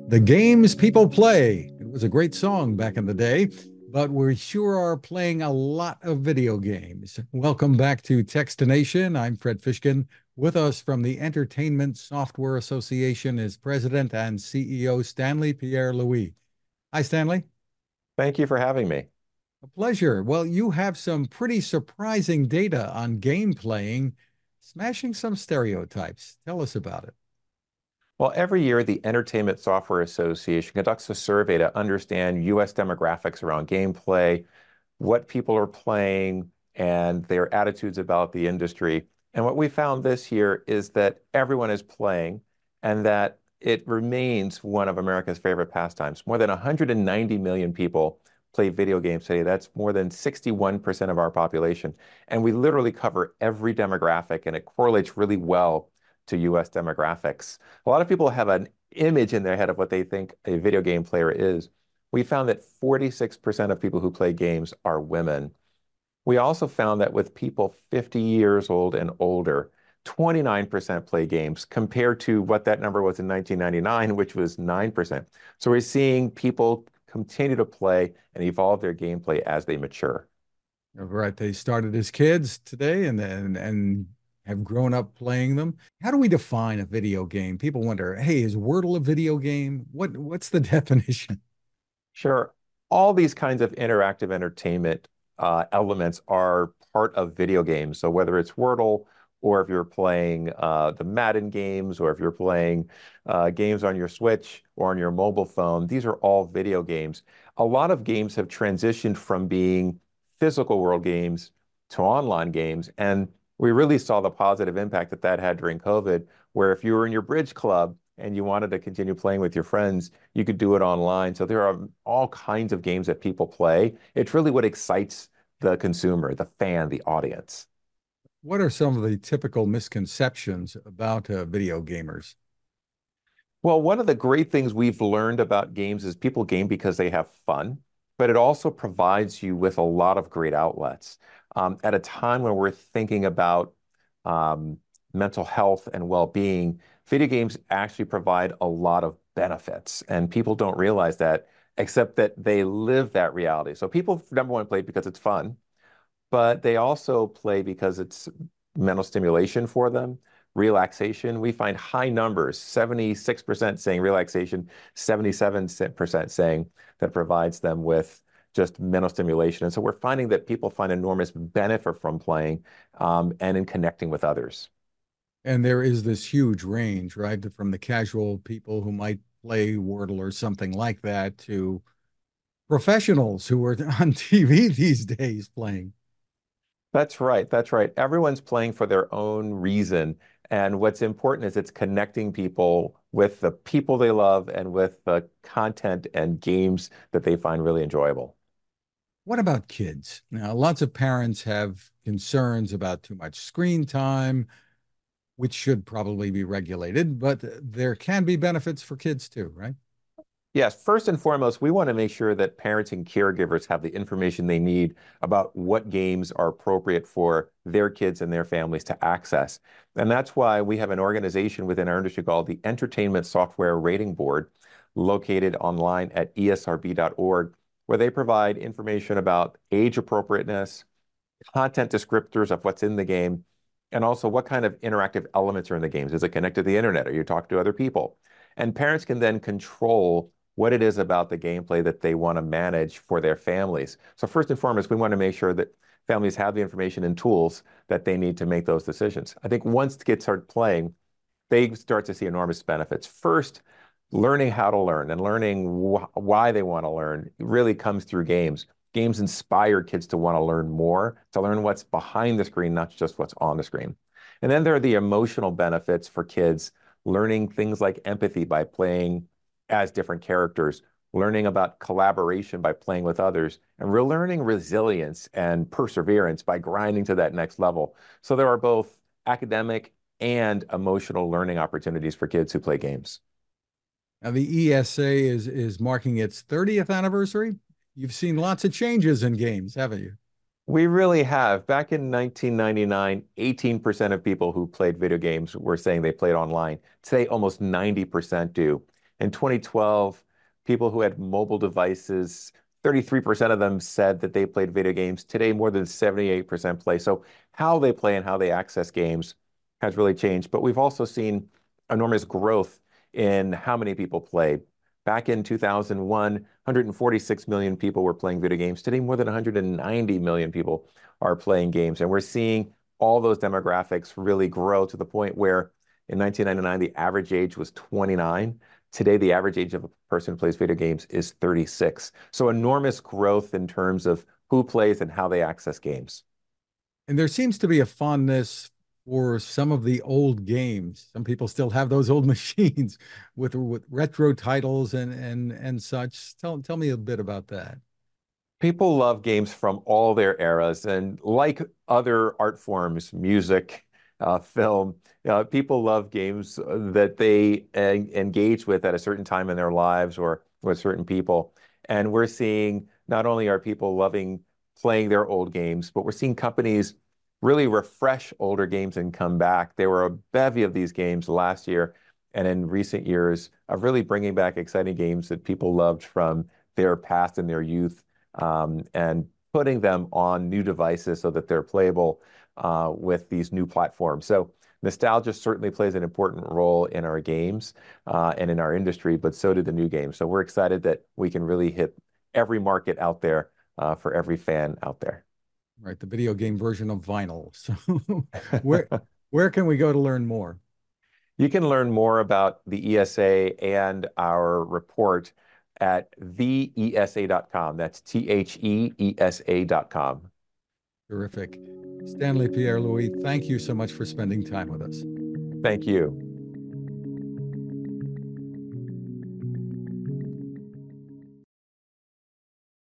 The games people play. It was a great song back in the day, but we sure are playing a lot of video games. Welcome back to Techstination. I'm Fred Fishkin. With us from the Entertainment Software Association is President and CEO Stanley Pierre-Louis. Hi, Stanley. Thank you for having me. A pleasure. Well, you have some pretty surprising data on game playing, smashing some stereotypes. Tell us about it. Well, every year, the Entertainment Software Association conducts a survey to understand U.S. demographics around gameplay, what people are playing, and their attitudes about the industry. And what we found this year is that everyone is playing and that it remains one of America's favorite pastimes. More than 190 million people play video games today. That's more than 61% of our population. And we literally cover every demographic, and it correlates really well to US demographics. A lot of people have an image in their head of what they think a video game player is. We found that 46% of people who play games are women. We also found that with people 50 years old and older, 29% play games compared to what that number was in 1999, which was 9%. So we're seeing people continue to play and evolve their gameplay as they mature. Right. They started as kids today and have grown up playing them. How do we define a video game? People wonder, hey, is Wordle a video game? What's the definition? Sure. All these kinds of interactive entertainment elements are part of video games. So whether it's Wordle or if you're playing the Madden games or if you're playing games on your Switch or on your mobile phone, these are all video games. A lot of games have transitioned from being physical world games to online games. And we really saw the positive impact that that had during COVID, where if you were in your bridge club and you wanted to continue playing with your friends, you could do it online. So there are all kinds of games that people play. It's really what excites the consumer, the fan, the audience. What are some of the typical misconceptions about video gamers? Well, one of the great things we've learned about games is people game because they have fun, but it also provides you with a lot of great outlets. At a time when we're thinking about um, mental health and well-being, video games actually provide a lot of benefits, and people don't realize that, except that they live that reality. So people, number one, play because it's fun, but they also play because it's mental stimulation for them, relaxation. We find high numbers, 76% saying relaxation, 77% saying that provides them with just mental stimulation. And so we're finding that people find enormous benefit from playing and in connecting with others. And there is this huge range, right? From the casual people who might play Wordle or something like that to professionals who are on TV these days playing. That's right. That's right. Everyone's playing for their own reason. And what's important is it's connecting people with the people they love and with the content and games that they find really enjoyable. What about kids? Now, lots of parents have concerns about too much screen time, which should probably be regulated, but there can be benefits for kids too, right? Yes, first and foremost, we want to make sure that parents and caregivers have the information they need about what games are appropriate for their kids and their families to access. And that's why we have an organization within our industry called the Entertainment Software Rating Board, located online at esrb.org, where they provide information about age appropriateness, content descriptors of what's in the game, and also what kind of interactive elements are in the games. Is it connected to the internet? Are you talking to other people? And parents can then control what it is about the gameplay that they want to manage for their families. So first and foremost, we want to make sure that families have the information and tools that they need to make those decisions. I think once kids start playing, they start to see enormous benefits. First, learning how to learn and learning why they want to learn really comes through games. Games inspire kids to want to learn more, to learn what's behind the screen, not just what's on the screen. And then there are the emotional benefits for kids, learning things like empathy by playing as different characters, learning about collaboration by playing with others, and we're learning resilience and perseverance by grinding to that next level. So there are both academic and emotional learning opportunities for kids who play games. Now, the ESA is marking its 30th anniversary. You've seen lots of changes in games, haven't you? We really have. Back in 1999, 18% of people who played video games were saying they played online. Today, almost 90% do. In 2012, people who had mobile devices, 33% of them said that they played video games. Today, more than 78% play. So how they play and how they access games has really changed. But we've also seen enormous growth in how many people play. Back in 2001, 146 million people were playing video games. Today, more than 190 million people are playing games. And we're seeing all those demographics really grow to the point where in 1999, the average age was 29. Today, the average age of a person who plays video games is 36. So enormous growth in terms of who plays and how they access games. And there seems to be a fondness for some of the old games. Some people still have those old machines with retro titles and such. Tell me a bit about that. People love games from all their eras, and like other art forms, music, film, people love games that they engage with at a certain time in their lives or with certain people. And we're seeing not only are people loving playing their old games, but we're seeing companies really refresh older games and come back. There were a bevy of these games last year and in recent years of really bringing back exciting games that people loved from their past and their youth, and putting them on new devices so that they're playable with these new platforms. So nostalgia certainly plays an important role in our games and in our industry, but so do the new games. So we're excited that we can really hit every market out there for every fan out there. Right, the video game version of vinyl. So where where can we go to learn more? You can learn more about the ESA and our report at theesa.com. That's theesa.com. Terrific. Stanley Pierre-Louis, thank you so much for spending time with us. Thank you.